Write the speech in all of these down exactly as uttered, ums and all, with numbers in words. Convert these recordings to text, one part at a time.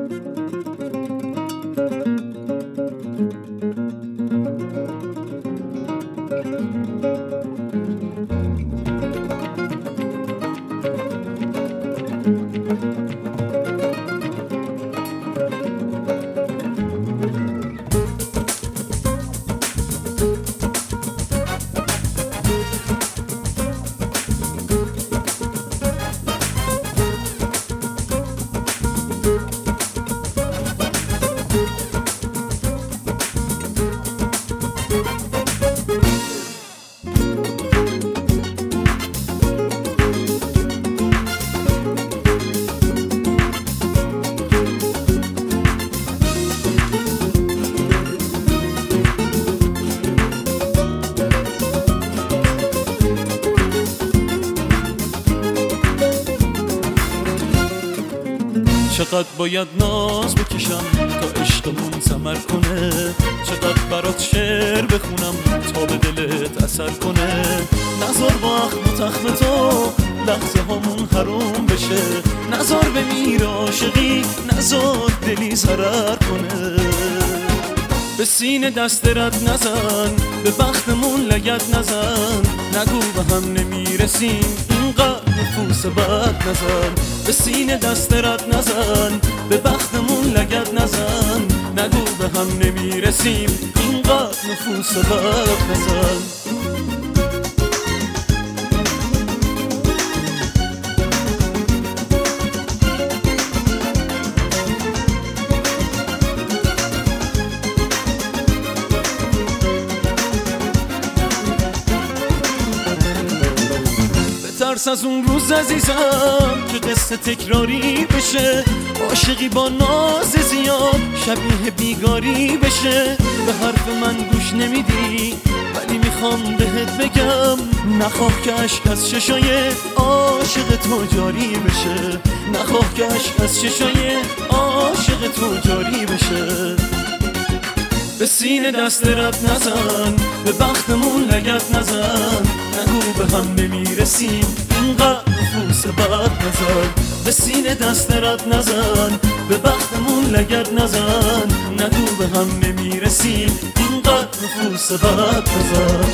چقدر باید ناز بکشم تا عشقمون ثمر کنه، چقدر برات شعر بخونم تا به دلت اثر کنه. نذار با اخم و تخم تو لحظه هامون حروم بشه، نذار بمیر عاشقی، نذار دلی ضرر کنه. به سینه دست رد نزن، به بختمون لگد نزن، نگو به هم نمیرسیم اینقدر نفوس بد نزن. به سینه دست رد نزن، به بختمون لگد نزن، نگو به هم نمیرسیم اینقدر نفوس بد نزن. ترس از اون روز عزیزم که قصه تکراری بشه، عاشقی با ناز زیاد شبیه بیگاری بشه. به حرف من گوش نمیدی ولی میخوام بهت بگم، نخواه که عشق از چشای عاشق تو جاری بشه، نخواه که عشق از چشای عاشق تو جاری بشه. به سینه دست رد نزن، به بختمون لگد نزن، نگو به هم نمیرسیم اینقدر نفوس بد نزن. به سینه دست رد نزن، به بختمون لگد نزن، نگو به هم نمیرسیم اینقدر نفوس بد نزن.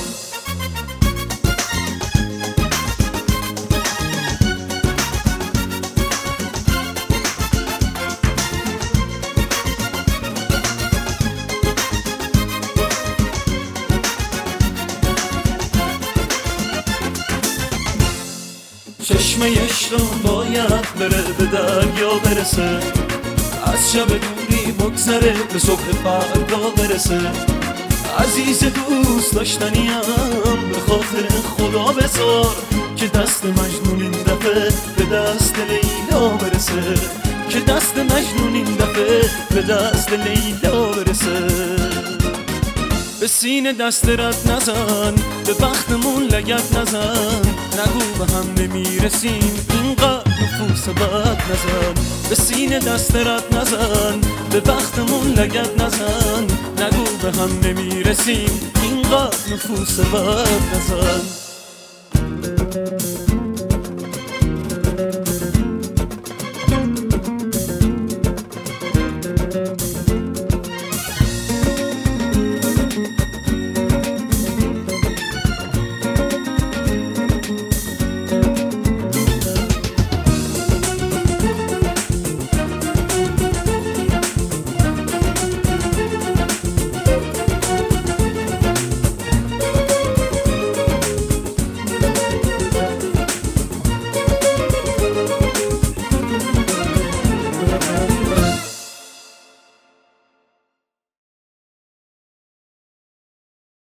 چشمه عشقم باید بره به دریا برسه، از شب دوری بگذره به صبح فردا برسه. عزیز دوست داشتنیم به خاطر خدا بذار که دست مجنون این دفعه به دست لیلا برسه، که دست مجنون این دفعه به دست لیلا برسه. به سینه دست رد نزن، به بختمون لگد نزن، نگو به هم نمیرسیم اینقدر نفوس بد نزن. به سینه دست رد نزن، به بختمون لگد نزن، نگو به هم نمیرسیم اینقدر نفوس بد نزن.